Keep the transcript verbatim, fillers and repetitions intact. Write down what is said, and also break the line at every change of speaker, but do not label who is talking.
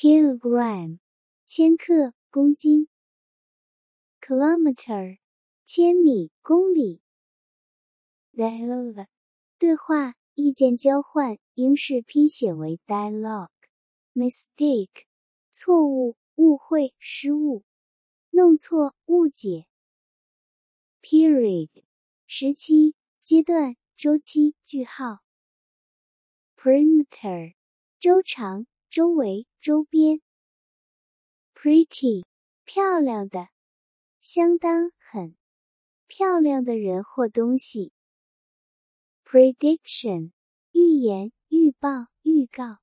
kilogram 千克公斤 kilometer 千米公里 dialogue 对话意见交换英式拼写为 dialogue mistake 错误误会失误弄错误解 period 时期阶段周期句号 perimeter 周长周围周边 pretty 漂亮的相当很漂亮的人或东西 prediction 预言预报预告